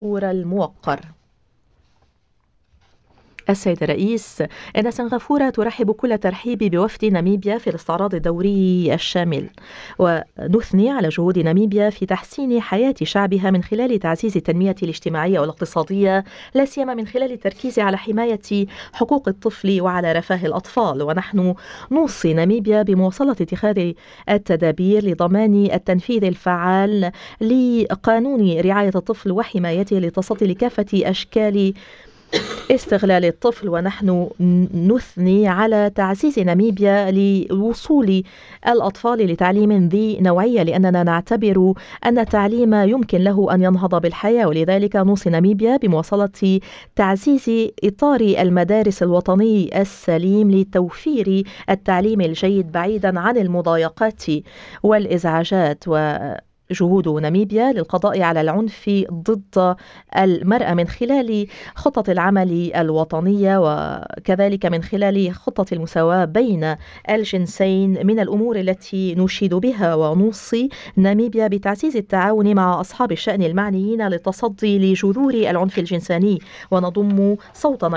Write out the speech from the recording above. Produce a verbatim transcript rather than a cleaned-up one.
سنغافورة الموقر. السيد الرئيس، إن سنغافورة ترحب كل ترحيب بوفد ناميبيا في الاستعراض الدوري الشامل، ونثني على جهود ناميبيا في تحسين حياة شعبها من خلال تعزيز التنمية الاجتماعية والاقتصادية، لا سيما من خلال التركيز على حماية حقوق الطفل وعلى رفاه الأطفال. ونحن نوصي ناميبيا بمواصلة اتخاذ التدابير لضمان التنفيذ الفعال لقانون رعاية الطفل وحمايته للتصدي لكافة أشكال استغلال الطفل. ونحن نثني على تعزيز ناميبيا لوصول الأطفال لتعليم ذي نوعية، لأننا نعتبر أن التعليم يمكن له أن ينهض بالحياة، ولذلك نوصي ناميبيا بمواصلة تعزيز إطار المدارس الوطني السليم لتوفير التعليم الجيد بعيدا عن المضايقات والإزعاجات. و جهود ناميبيا للقضاء على العنف ضد المرأة من خلال خطة العمل الوطنية، وكذلك من خلال خطة المساواة بين الجنسين من الأمور التي نشيد بها. ونوصي ناميبيا بتعزيز التعاون مع أصحاب الشأن المعنيين للتصدي لجذور العنف الجنساني، ونضم صوتنا